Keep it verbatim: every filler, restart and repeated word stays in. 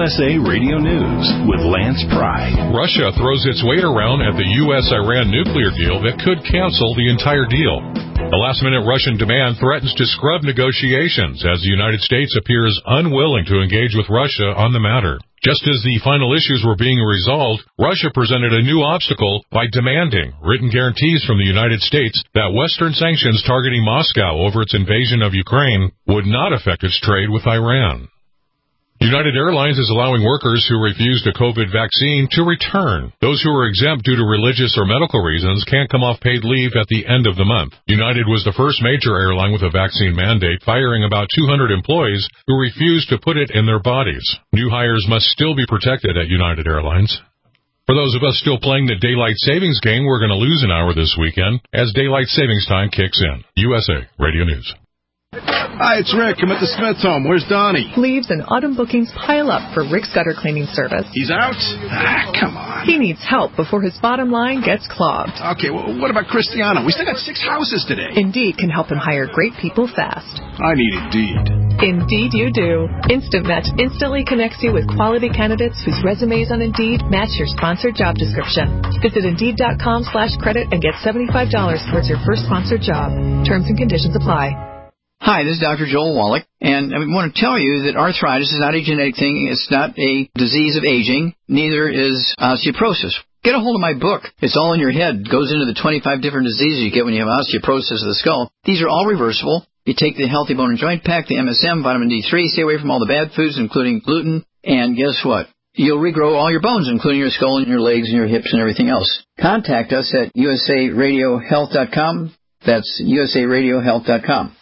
S A Radio News with Lance Pry. Russia throws its weight around at the U S Iran nuclear deal that could cancel the entire deal. The last-minute Russian demand threatens to scrub negotiations as the United States appears unwilling to engage with Russia on the matter. Just as the final issues were being resolved, Russia presented a new obstacle by demanding written guarantees from the United States that Western sanctions targeting Moscow over its invasion of Ukraine would not affect its trade with Iran. United Airlines is allowing workers who refused a COVID vaccine to return. Those who are exempt due to religious or medical reasons can't come off paid leave at the end of the month. United was the first major airline with a vaccine mandate, firing about two hundred employees who refused to put it in their bodies. New hires must still be protected at United Airlines. For those of us still playing the daylight savings game, we're going to lose an hour this weekend as daylight savings time kicks in. U S A Radio News. Hi, it's Rick. I'm at the Smith home. Where's Donnie? Leaves and autumn bookings pile up for Rick's gutter cleaning service. He's out? Ah, come on. He needs help before his bottom line gets clogged. Okay, well, what about Cristiano? We still got six houses today. Indeed can help him hire great people fast. I need Indeed. Indeed you do. Instant Match instantly connects you with quality candidates whose resumes on Indeed match your sponsored job description. Visit Indeed.com slash credit and get seventy-five dollars towards your first sponsored job. Terms and conditions apply. Hi, this is Doctor Joel Wallach, and I want to tell you that arthritis is not a genetic thing. It's not a disease of aging. Neither is osteoporosis. Get a hold of my book. It's all in your head. It goes into the twenty-five different diseases you get when you have osteoporosis of the skull. These are all reversible. You take the Healthy Bone and Joint Pack, the M S M, vitamin D three, stay away from all the bad foods, including gluten, and guess what? You'll regrow all your bones, including your skull and your legs and your hips and everything else. Contact us at U S A radio health dot com. That's U S A radio health dot com.